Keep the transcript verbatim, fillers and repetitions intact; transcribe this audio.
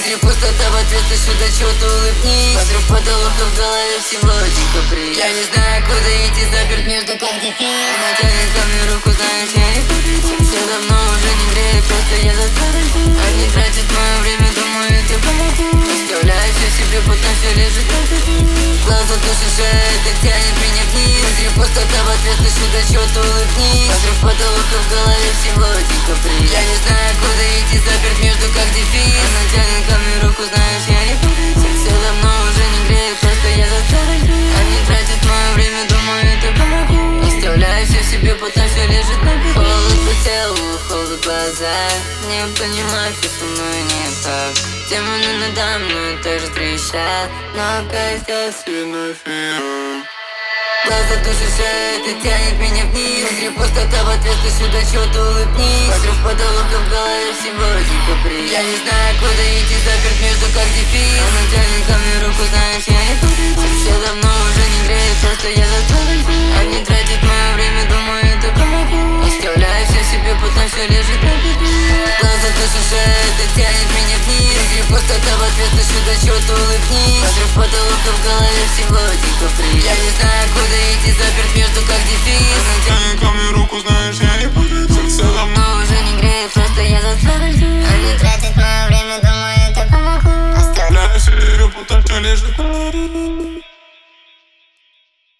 Внутри пустота, в ответ слышу, да чего ты улыбнись. Смотрю в потолок, а в голове всего один каприз. Я не знаю, куда идти, заперт между как дефис. Она тянет ко мне руку, знаешь, я не подойду. Все давно уже не греет, просто я застрял. Они тратят мое время, думаю, я тебе помогу. Оставляю все себе, потом все лежит на пути. Глаза души шеет, и тянет меня вниз. Внутри пустота, в ответ слышу, да чего ты улыбнись. Смотрю в потолок, а в голове всего один каприз. Я не знаю, куда идти, заперт между как дефис. Она тянет ко мне руку, знаешь, я не подойду. Все давно уже не греет, просто я застрял. Они тратят мое время, думаю, я тебе помогу. Оставляю все себе, потом все лежит на пути. Холод по телу, холод в глазах. Не понимаю, что со мной не так. Демоны надо мной тоже трещат, но опять я сильно фиг. Глаза души шеет, и тянет меня вниз. Внутри пустота, в ответ слышу, да чего ты улыбнись. Смотрю в потолок, а в голове всего один каприз. Я не знаю, куда идти, заперт между как дефис. Она тянет ко мне руку, знаешь, я не подойду. Все давно уже не греет, просто я застрял. Они тратят мое время, думаю, я тебе помогу. Оставляю все себе, потом все лежит на пути. Глаза души шеет, и тянет меня вниз. Внутри пустота, в ответ слышу, да чего ты улыбнись. Смотрю в потолок, а в голове всего один каприз. Я не знаю,